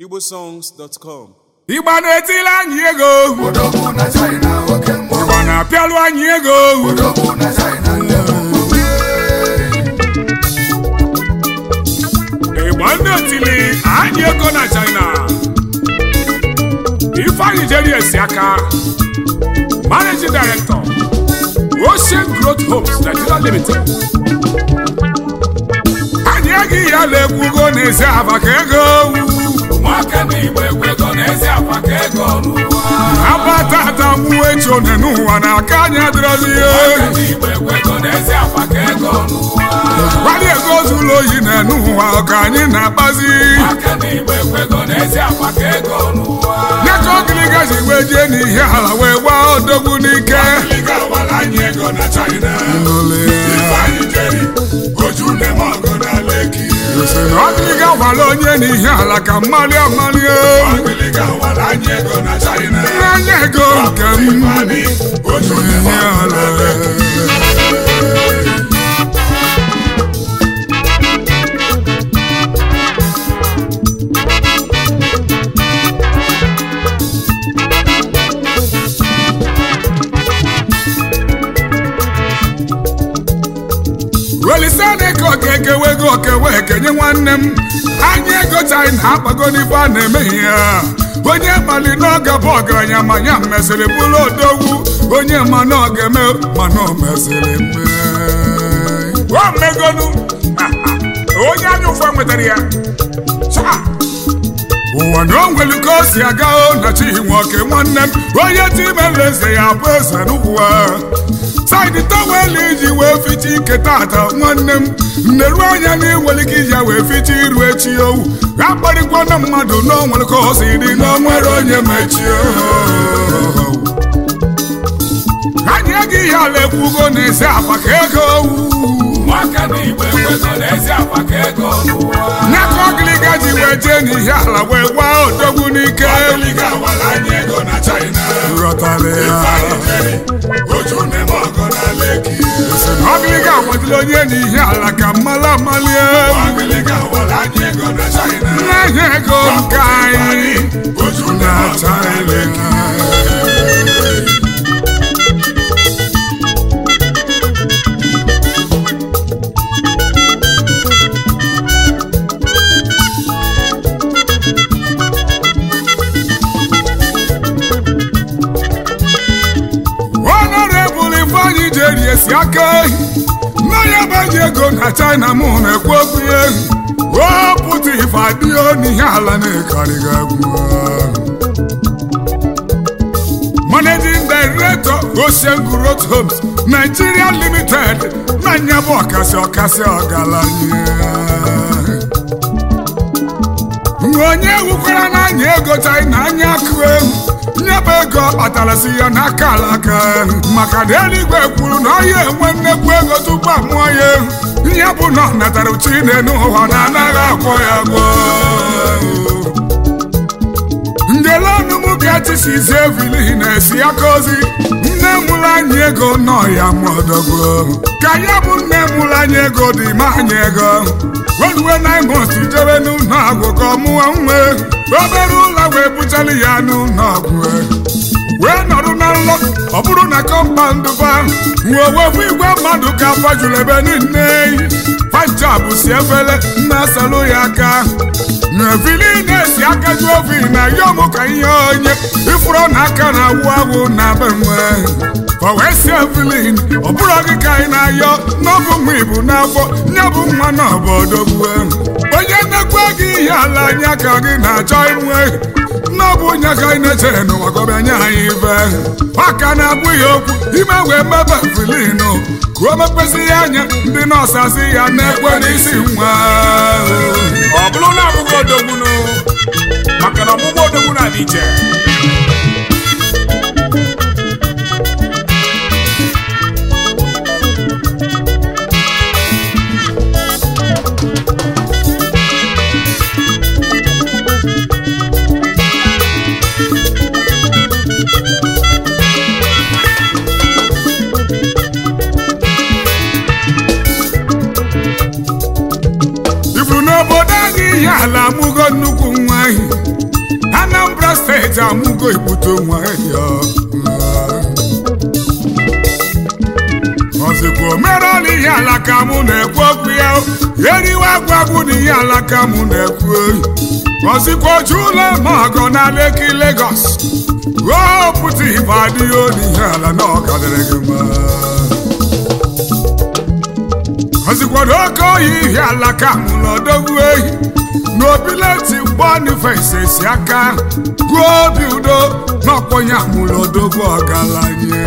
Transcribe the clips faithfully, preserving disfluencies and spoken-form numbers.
igbo songs dot com. Igba na-etili anyị ego Odogwu na China oke mmụọ. Igba na-apịalụ anyị ego Odogwu na China nne mmụọ. Igba na-etili anyị ego na China. Ifeanyi Jerry Esiaka, Managing Director, Ocean Growth Homes Nigeria Limited. Anyị ego ya na-ekwugo n'ezi abaka ego Nwaka na Igbo ekwego n'ezi abaka ego n'ụwa. abatata mwecho n'ụwa n'aka anyị adịrọzi ihe. Nwaka na Igbo ekwego n'ezi abaka ego n'ụwa. Gbali ego zuru oyi n'ụwa ka anyị na-akpazi. Nwaka na Igbo ekwego n'ezi abaka ego n'ụwa. Nyaka ogiliga ji wee jee n'ihe ala wee gbaa odogwu n'ike. Ogiliga wara anyị ego na China. Ifeanyi Jerry oju na-eme ọgụ na Lekki. Ogiliga gwara onye n'ihe ala ka mmali amali. Ogiliga wara anyị ego na China. N'anya ego nke m Ifeanyi oju na-eme ihe ọgụ na ala. Lekki. Welisane ka okekewe ego okewe ekenye nwanne m. Anyị ego China akpago n'ife a na-emeghi ya. Onye mali n'oge bụ ọgaranya ma ya mesịrị bụrụ odogwu. Onye ma na ọ ga-eme mana o mesịrị mee. O megonu onye anya ụfọ nwetara ya. Ụwa na o nwere ka o si aga o na chi nwoke nwanne m. Onye timere eze ya bụ eze n'ụwa. Saịdị tọwel iji wee ficha ike tata nwanne m. Nneru anya na inwere ike iji ya wee ficha iru echi owu. Akparịkwa na mmadụ na o nwere ka o si dị na o nwere onye mechi owu. Anyị ego ihe ala ekwugo n'ezi abaka ego owu. Nwaka na Igbo ekwego n'ezi abaka ego n'ụwa. Nyaka ogiliga ji wee jee n'ihe ala wee gbaa odogwu n'ike. Ogiliga wara anyị ego na China. Ghọtara ya. Ifeanyi Jerry oju na-eme ọgụ na Lekki. Ogiliga nwetara onye n'ihe ala ka mmali amali. Ogiliga wara anyị ego na China. N'anya ego nke anyị oju na-eme na-acha ọgụ na Lekki. Honorable Ifeanyi Jerry Esiaka, mmanya baji ego na China mụ na-ekwu okwu ya. O pụta ife adịghị n'ihe ala na-ekarịghị egwu. Managing Director Ocean Growth Homes Nigeria Limited na nyabụ ọkasị ọkasị ọgaranya. Onye wukwara n'anya ego China anya akụ ehu. Nyebe ego kpatara si ya n'aka alaka maka na eluigwe kwuru na ọ ya enwe nnekwu ego tupu amụọ ya. Ya bụ na ọ natara Chine n'ụwa na anaghị akwọ ya gwọ. Ndelenu m ga-etisizi evili na-esi aka ozi. Nne mụrụ anyị ego nọ ya mọdọgwo. Ka ya bụ nne mụrụ anyị ego dị ma anyị ego. Weluwe nine months jebe n'ụlọ ọgwụ ka ọ mụọ nwa. Obere ụlọ wee buchara ya n'ụlọ ọgwụ. Wee nọrọ na nlọ ọ bụrụ na kọmpandụ fa. Nwe owekwu igwe mmadụ ka fajuru ebe niile. Panjab si efere na-asalụ ya aka. N'evili na-esi aka ju ovi na yọmụ ka ihe onye ifuru na aka na-awụ awụ na be nwe. Fa wee si evilin ọ bụrụ gị ka anyị na-ayọ n'ọbụ nwa ibu n'afọ nye bụ nwa n'obodo gbue. Onye nnekwe gị ihe ala anya ka gị na-achọ inwe. N'ọbụ nye ka anyị na-echere n'ụwa gọbịa nye anyị ibe. Maka na-abụ ya okwu ime wee mebe evilin ka o mepezi ya anya ndị nọọsụ asị ya na-ekwe n'isi nwa. Ọ bụrụ na abụghị odogwu nụ maka na ọgbụgbọ odogwu na-adị iche. Ifuru n'obodo anyị ihe ala amụgo nnukwu nwa anyị. Anambra steeti amụgo ibute nwa ya ọzịkwa omerọla ihe ala ka mụ na-ekwu okwu ya eriwe agwagwu na ihe ala ka mụ na-ekwu oyi ọzịkwa oju ụlọ maọgọ na Lekki Lagos ruo pụta ibe adịghị olu ihe ala na ọkadịrị gị mma ọzịkwado oke oyi ihe ala ka mụ na odogwu ehi n'obileti Boniface si aka gụọ obi udo n'ọkpọnye amụla odogwu ọgaranya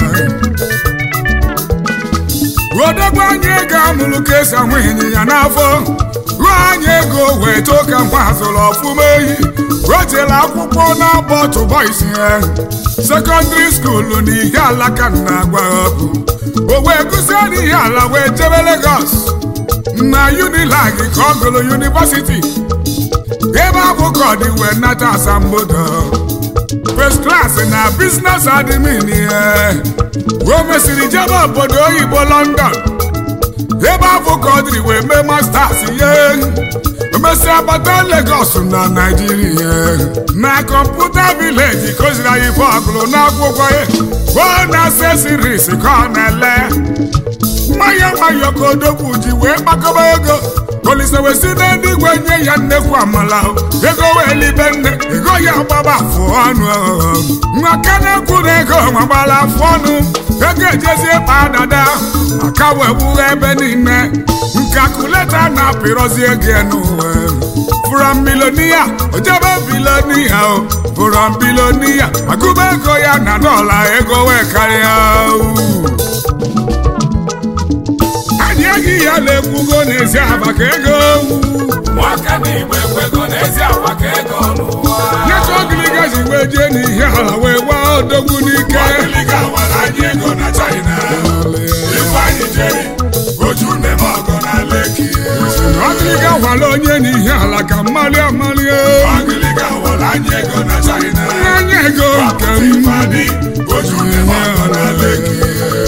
odogwu anyị ego amụlụ ka esi anwụ ịnyịnya n'afọ ruo anyị ego wee too ka mgbe azụrụ ọfụma ehi rotela akwụkwọ na-abọ tụbọisi ya sekọndịrị skuulu na ihe ala ka na agwa ọkụ o wee gụzie n'ihe ala wee jebe Lagos na Unilag ka ọ gụrụ yunivasiti ebe abụ ka ọ dị wee nata asambodo first class na business admin ya o mesịrị jebe obodo oyibo London ebe abụ ka ọ dịrị wee mee masters ya o mesịa bata Lagos na Nigeria na kọmputa village koziri anyị ife ọgụrụ n'akwụkwọ ya o na-ase series ka ọ na-ele nwayọ nwayọ ka odogwu ji wee gbakọba ego Olise wee si n'eluigwe nye ya nnekwu amala ego wee libe nne ego ya gbaba afụ ọnụ nwaka na-ekwu na ego magbala afụ ọnụ ego ejezie kpa dada aka wee gbughe ebe niile nkakuleta na-apịrọzi ego n'ụwa from milonia ojebe bilonia from bilonia agụba ego ya na dọla ego wee karịa anyị ya na-ekwugo n'ezi agba ka ego nwaka n'igbe ekwego n'ezi agba ka ego n'ụwa nyeta ogiliga ji wee jee n'ihe ala wee gbaa odogwu n'ike ogiliga wara anyị ego na China Ifeanyi jeri oju neme ọgọ na Lekki ogiliga wara onye n'ihe ala ka mmali amali ogiliga wara anyị ego na China anyị ego nke Ifeanyi oju neme ọgọ na Lekki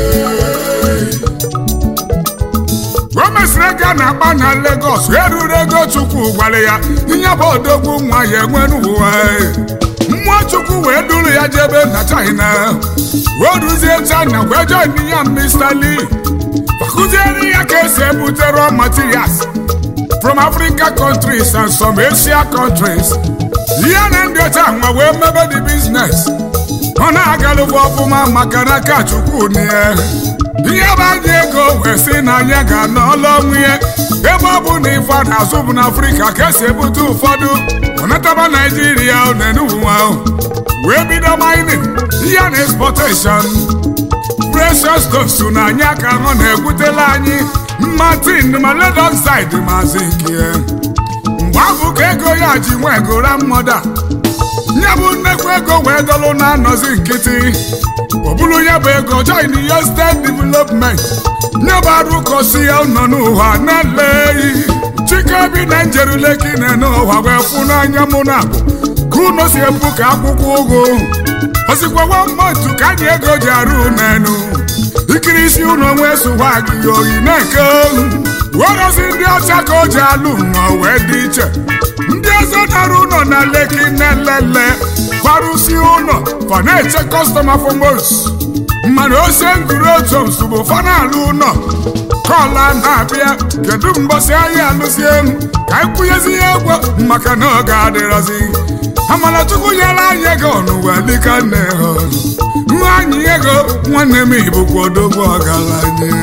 gọmesịrị ego na-agba na Lagos eruru ego Chukwu gwara ya ihe bụ odogwu nwa ya enwere ụwa mmụọ Chukwu wee duru ya jebe na China wee ruzie China wee join ya Mister Lee akụziere ya ka esi ebute raw materials from Africa countries and some Asia countries ihe na ndị ọcha nwa wee mebe the business ọ na-agalụkwa ọfụma maka na aka Chukwu na ya ihe bụ anyị ego wee sị na anyị ga n'ọlụ ọnwụ ya ebe ọ bụ na ife a na-azụ bụ n'Afrịka ka esi ebute ụfọdụ ọnataba Naijiria n'enuwa wee bido mining ihe na exportation precious stones na anyị aka ahụ na-egwutela anyị mma tin ma lead oxide ma zinc mgbe ahụ ka ego ya ji nwe egora mmoda nye bụ nnekwu ego wee dọlụ na-anọzi nkịtị ọ bụrụ ya bụ ego join ya state development nye bụ arụkọsi ya nọ n'ụwa na-eleghị Chike bi na njeruleki na n'ụwa wee fụ n'anya mụ na abụ ka unu si ebu ka akwụkwọ ụgụ osikwa one month ka anyị ego ji arụ n'enu ikiri isi unu nwee sụwa gị oyi na-eke werozi ndị ọcha ka o ji alụ nnọọ wee dị iche ndị ọzọ nara ụlọ na Lekki na-elele gbarụsi ụlọ fa na-eche kọstọma fomos mana ose nguru otu nsogbu fa na-alụ ụlọ kọla na-abịa kedu mbọsị anyị alụzie m ka anyị kwụnyezi ya egwu maka na ọ ga-adịrọzi Amalachukwu nyere anyị ego n'ụwa dịka nne ha nwa anyị ego nwanne m ibukwa odogwu ọgaranya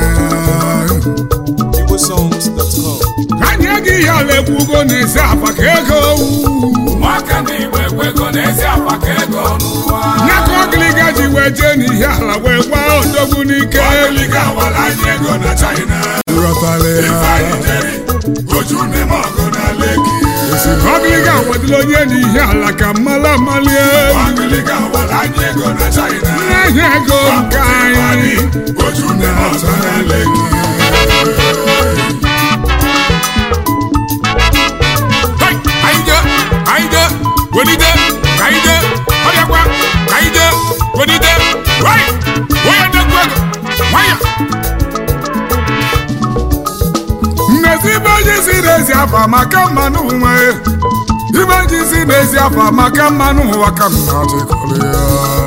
anyị ego ihe ala ekwugo n'ezi akpa ka ego nwaka n'igbe ekwego n'ezi akpa ka ego n'ụwa nyaka ogiliga ji wee jee n'ihe ala wee gbaa odogwu n'ike ogiliga wara anyị ego na China Ifeanyi jeri oju neme ọgọ na Lekki ogiliga wadịla onye n'ihe ala ka mmala malie ogiliga wara anyị ego na China ihe ego nke anyị oju neme ọgọ na Lekki Wenide, kaide, ọdịakwa, kaide, wenide, wai, waya ndekwu ego, waya. Mmezi ibe onye si n'ezi afa maka mmanụ nwe, ibe ji si n'ezi afa maka mmanụ ụwa ka m na-achịkọrọ ya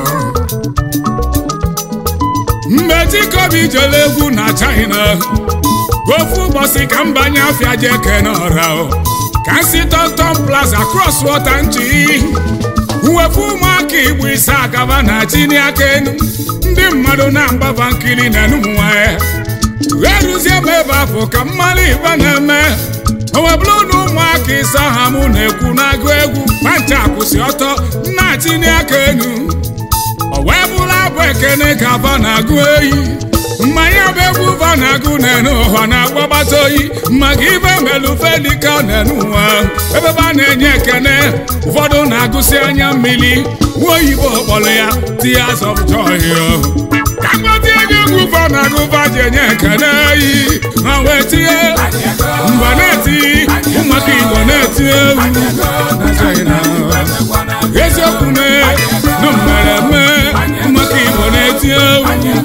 mgbe Chikobi jere egwu na China ofu ụbọchị ka m banye afịa je kene ọra ka si Tonton Plaza cross water nchi uwefu ụmụaka Igbo ise agaba na chini aka enu ndị mmadụ na-agbaba nkiri na enumụnwa ya eruzie m ebe afọ ka mmalụ ibe na-eme owebụrụ na ụmụaka ise ha mụ na-ekwu na-agụ egwu pancha kwụsị ọtọ na chini aka enu o wee bụrụ abụ ekene ka ba na-agụ eyi mmanya bụ egwu ba na-agụ n'enu ụwa na-agbagbata oyi maka ibe melu felika n'enu ụwa ebe ba na-enye ekene ụfọdụ na-agụsị anya mmiri nwa oyibo kpọrọ ya Tears of Joy ka mgbatị ego egwu ba na-agụ ba ji enye ekene eyi ma wee tinye mba na-eti ụmụaka Igbo na-eti egwu eziokwu na mmereme ụmụaka Igbo na-eti egwu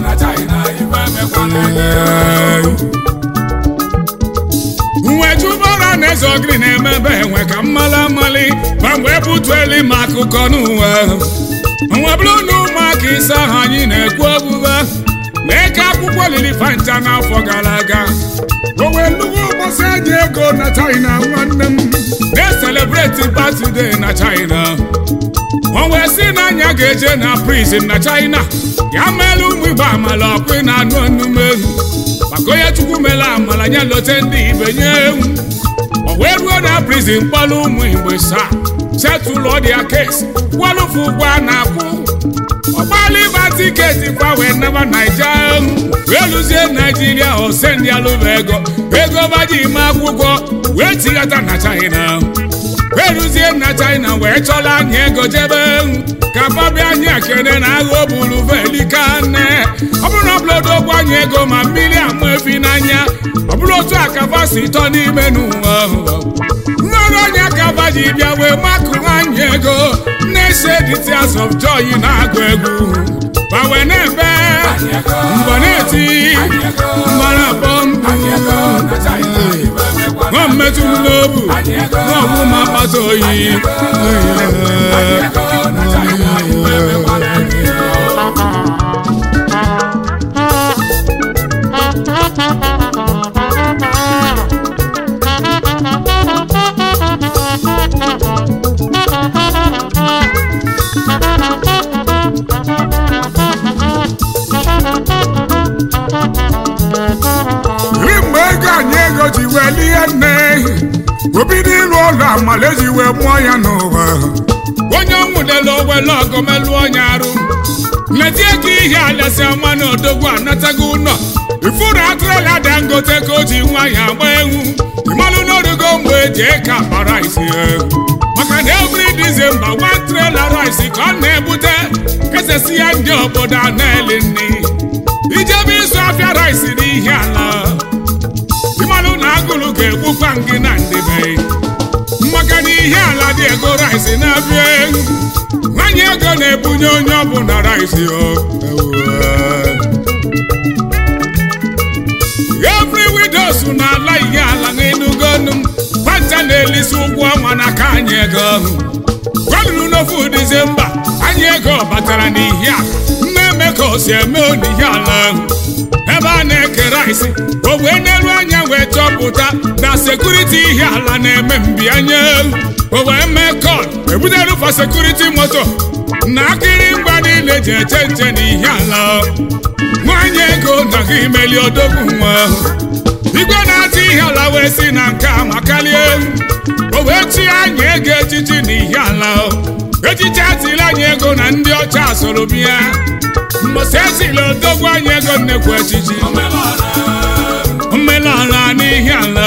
nwejubara na eze ogiri na-emebe enwe ka mmali amali ma mgbe butueli ma akụkọ n'ụwa nwe bụrụ na ụmụaka ise ahụ anyị na-ekwu ogbugbe na-eke akwụkwọ lili fanta n'afọ gara aga owe nnukwu ụbọchị eji ego na China nwanne m na-eselebreti birthday na China o wee si n'anya ga-eje na prison na China ya meelu ụmụ Igbo amala ọkụ na anụ ọnụmegwu maka onye Chukwu mere amala nye lote ndị ibe nye ewu o wee ruo na prison kpọrọ ụmụ Igbo saa setụlụ ọdịa kesi kwalụfụ ụgwọ a na-akwụ ọgbala ịba tiketi kwa wee naba Naija wee lụzie Naijiria osendi alụba ego ego baji ime akwụkwọ wee tighata na China eruzie na China wee chọla anyị ego jebe ka babịa anyị akene na agha obulu velika nne ọ bụrụ na ọbụlodo ogwu anyị ego ma mmiri amụ efi n'anya ọ bụrụ otu akaba si tọ n'ime n'ụwa nnọrọ onye akaba ji bịa wee makụ anyị ego na-ese the Tears of Joy na-agụ egwu ma wee na-ebe mbọ na-eti mbara bọmbụ nwa mmetụ n'obu nwa ọgwụ ma akpata oyi ji wee lie nne obido ịlụ ọlụ amala eji wee mụọ ya n'ụwa onye nwụdela owele ọgọmelụ onye arụ metie ka ihe alesi ọma na odogwu anatago ụlọ ifuru atụrụla Dangote ka o ji nwa ya agba egwu ịmalụ n'orugo mgbe eji eke akpa rice maka na every December one trailer rice ka ọ na-ebute kesesi ya ndị obodo a na-eli nri ijebe ịzụ afịa rice n'ihe ala ịmalụ na agụlụ ga-egbukwa gị na ndịbe maka na ihe ala dị ego rice na-abịa egwu nwanyị ego na-ebunye onye ọbụla rice every widows na-ala ihe ala n'enugonu panta na-elisi ụgwọ ọnwa n'aka anyị ego gwanụrụ n'ofu Disemba anyị ego batara n'ihe a na-eme ka o si eme n'ihe ala ebe a na-eke rice o wee n'elu anya wee chọpụta na sekuriti ihe ala na-eme mbịanye o wee mee kọl ebuteru fa sekuriti moto na akịrịngwa niile ji eche nche n'ihe ala nwanyị ego na gị imeli odogwu nwa igwe na-achị ihe ala wee si na nke a makalie o wee chi anyị ego echichi n'ihe ala echichi atịla anyị ego na ndị ọcha soro bịa mgbọsị esila odogwu anyị ego nnekwu echichi omelọra n'ihe ala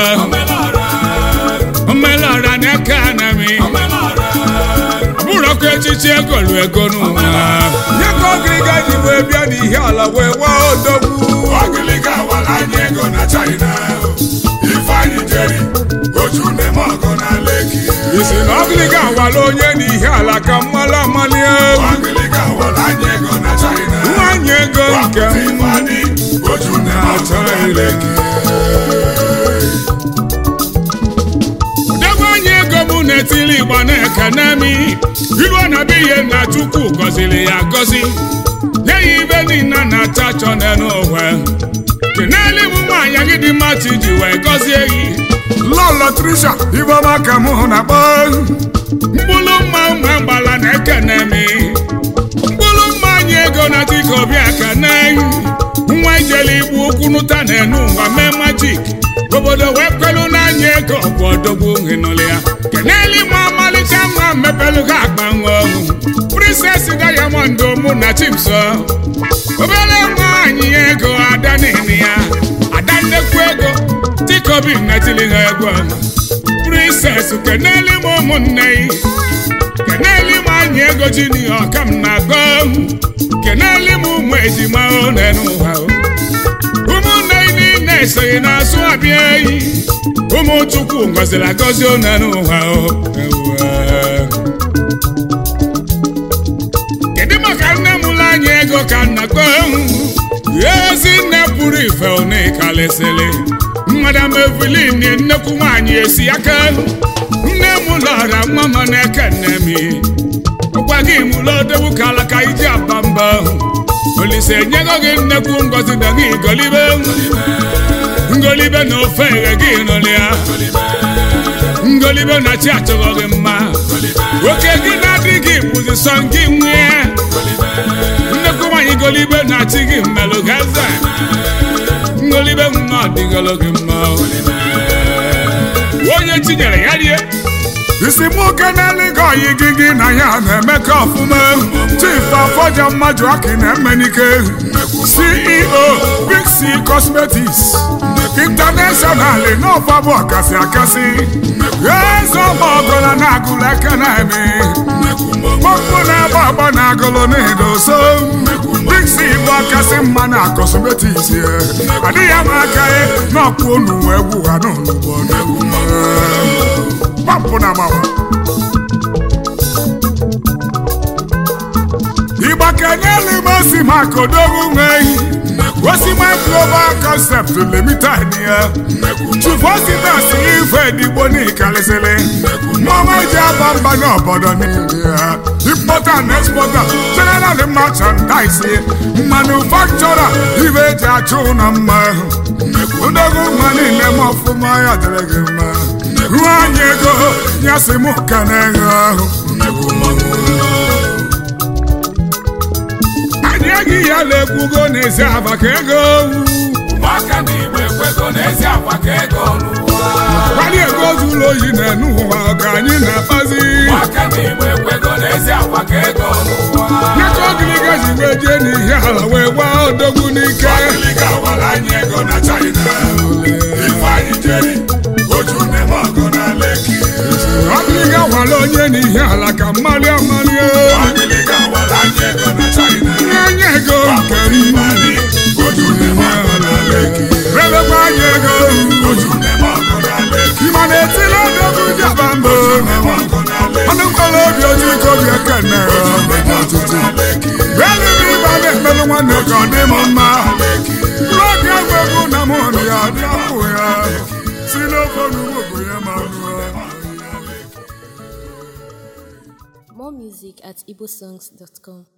omelọra n'eke anami ọbụrụkwa echichi ego lu ego n'ụwa nye ka ọgịrịga ji wee bịa n'ihe ala wee waa odogwu ọgịrịga wala anyị ego na China Ifeanyi jeri oju na-eme ọgọ na Lekki isi na ọgịrịga wala onye n'ihe ala ka mmala amali ọgịrịga wala anyị ego na China nwanyị ego nke Ifeanyi oju na-eme ọgọ na Lekki odogwu anyị ego mụ na na-etili igba na-ekene mi ilu na be ihe na Chukwu gọziri ya gọzi nye ya ibe niile na-acha achọ n'ụwa keneli bụ nwaanyị gị dị mma chi ji wee gọzie gị Lolo Trisha Iboma ka mụ na kpọ mkpụrụ mma mma mgbala na-ekene mi mkpụrụ mma anyị ego na dịka obi aka na nwa ijele igbu okwu nụta na-enu ụwa mee majik obodo wee kwelu n'anya ego bụ odogwu nhenụlụ ya keneli nwa amalịcha nwa mmepelu ha akpa nwa ọhụ Princess Diamond mụ na Chimso obere nwaanyị ego ada nini ya ada nnekwu ego dịka obi netili ha ego Princess keneli m ụmụnne keneli m anyị ego jini ọka m na-agọ keneli m ụmụ ejima onenu ụha ụmụnne niile esoghị n'azụ abịa eyi ụmụ Chukwu ngọziri agọzi onenu ụha kedu maka nne m ụlọ anyị ego ka nnakọ ezi nne pụrụ ife onikalịsịlị Madam Evelyn nnekwu nwaanyị esi aka nne m lọra nwa m na-ekene mi ụgwa gị mụlọ odogwu ka alaka iji aba mba Olise nyego gị nnekwu ngọzi na gị golibe ngolibe na ofe eghe gị nụlịa ngolibe na chi achọghọ gị mma oke gị na-adị gị bụzi sọ gị nwee nnekwu nwaanyị golibe na chi gị mmelụ gaza ngolibe nwa ọdịgolo gị mma onye tinyere ya rie isi mụ keneli gị oyi gị gị na ya na-emekọ ọfụma Chief Afọja Mmadụ Aki na-emenike C E O Big C Cosmetics International n'ọfa bụ ọkasị akasị eze ọma ọgọla na-agụlụ aka na-eme mọkpụ na-agba agba na agụlụ na-edoso Big C bụ ọkasị mma na cosmetics adịghị ama aka ya n'ọkpụ onu wee gwu ha n'ụlọ pampụ na mawa Igba keneli mosi makodogu nweyi Osima Global Concept Limited ya Chufosita si ife digbo ni kalesele Mama jaba mba n'obodo niile ya Importer and exporter General merchandise Manufacturer Ibe ji achụ na mma Odogu nwa niile mọfụma ya dịrị gị mma Nwanyị ego nyasị mụ ka na-ego ahụ Anyị ya lekwugo n'ezi afa ka ego Ụmụaka n'Igbo ekwego n'ezi afa ka ego Kwali ego zuru oyi n'enu ụwa ka anyị na-akpazi Ụmụaka n'Igbo ekwego n'ezi afa ka ego Nyaka ogiliga ji wee jee n'ihe ala wee gbaa odogwu n'ike Ogiliga wara anyị ego na China Ifeanyị jeri oju neme ọgụ na Lekki Ogiliga wara onye n'ihe ala ka mmali amali Ogiliga wara anyị ego na China Nye ego nke mmali oju neme ọgụ na Lekki Rebekwa anyị ego oju neme ọgụ na Lekki Mana etila odogwu jaba mbọ Ọnụ mkpọrọ obi oji ike obi ekene Beli m ịba na-emelụ nwanne ka ọ dị m mma N'oge egwegwu na mụ na ya dị afụ ya Si n'ofe onugbu bụ ya ma More music at igbosongs dot com.